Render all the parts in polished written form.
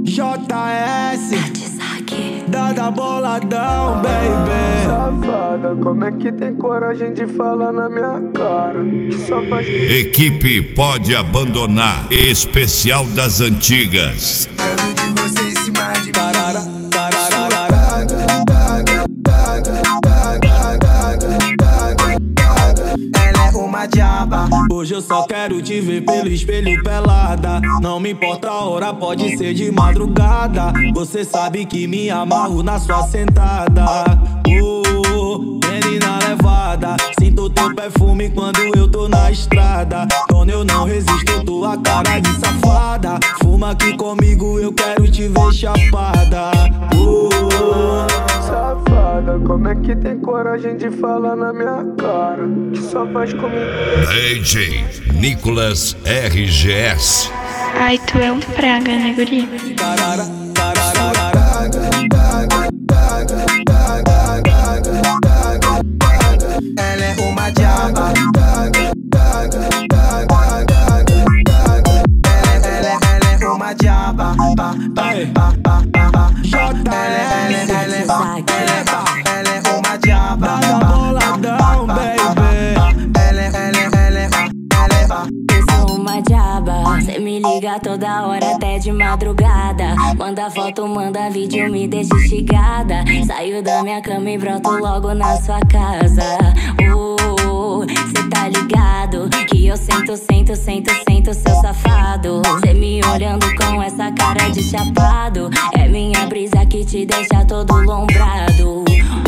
JS, Dada boladão, baby. Safada, como é que tem coragem de falar na minha cara? Que só faz... Equipe pode abandonar. Especial das antigas. Quero de você em cima de mim. Ela é uma diaba. Hoje eu só quero te ver pelo espelho pelada. Não me importa a hora, pode ser de madrugada. Você sabe que me amarro na sua sentada. Menina levada, sinto teu perfume quando eu tô na estrada. Quando eu não resisto, tua cara de safada. Fuma aqui comigo, eu quero te ver chapada. Safada, como é que tem coragem de falar na minha cara? Que só faz comigo. DJ Nicolas RGS. Ai, tu é um praga, né, guri? Ela é uma diaba. Ela é uma diaba. Ela é uma diaba. Dada boladão, baby. Eu sou uma diaba, cê me liga toda hora até de madrugada. Manda foto, manda vídeo, me deixa instigada. Saio da minha cama e broto logo na sua casa. Cê tá ligado que eu sento seu safado. Cê me olhando com essa cara de chapado. É minha brisa que te deixa todo lombrado.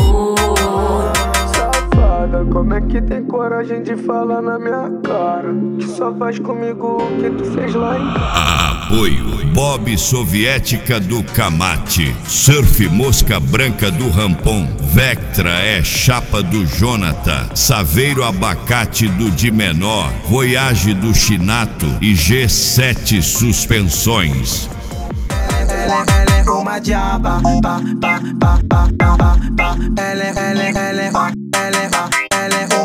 Safada, como é que tem coragem de falar na minha cara? Que só faz comigo o que tu fez lá em casa. Apoio Bob Soviética do Camate, Surf Mosca Branca do Rampon, Vectra é Chapa do Jonathan, Saveiro Abacate do de Menor, Voyage do Chinato e G7 Suspensões. Ela é uma diaba. Ela é